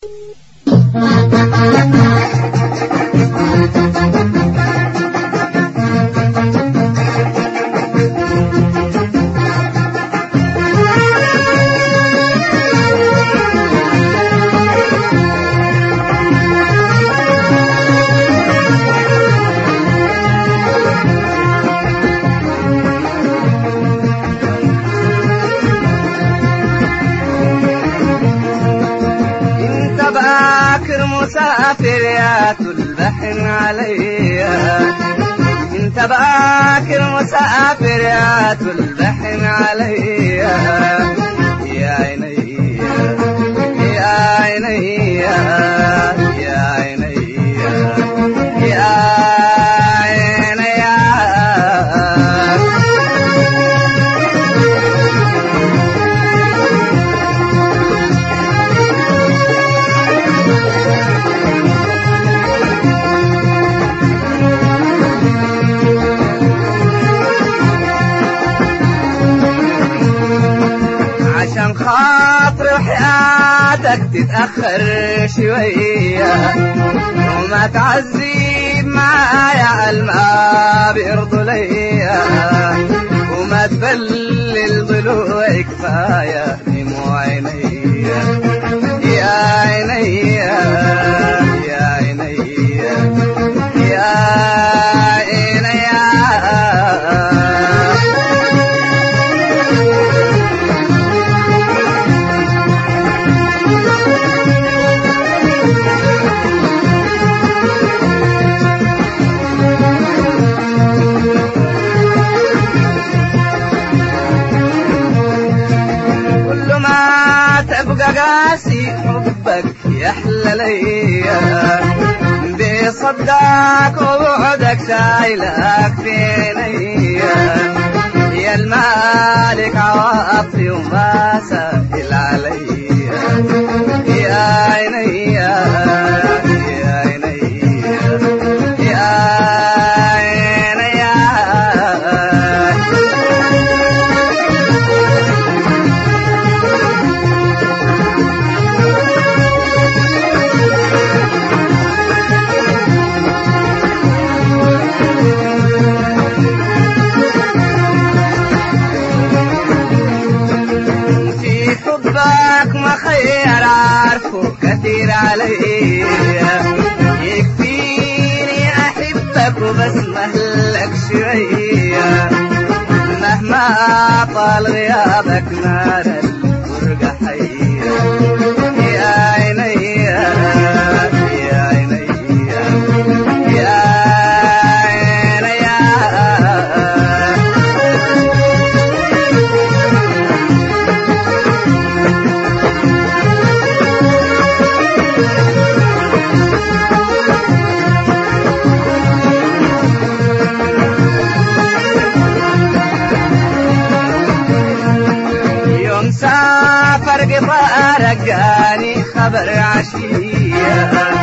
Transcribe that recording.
مسافر يا تلبحن عليا، انت باكر مسافر يا تلبحن عليا، يا عيني يا عيني يا عيني يا عيني عشان خاطر حياتك تتأخر شوية وما تعذب معايا ما بيرضوا ليا، وما تبلل ضلوعي كفاية دموع عيني يا عيني يا عيني يا عيني تبقى قاسي حبك يحلى ليا، بصدقك وبعدك شايلك في عينيا، يا المالك عواطفي وما سهل عليا، يا عيني يا عيني يا عيني ما خير عارفه كثير عليا، يكفيني احبك وبس مهلك شوية، مهما طال غيابك نار الفرقة حية، يا عيني يا عيني يا عيني سافر قطار جاني خبر عشية،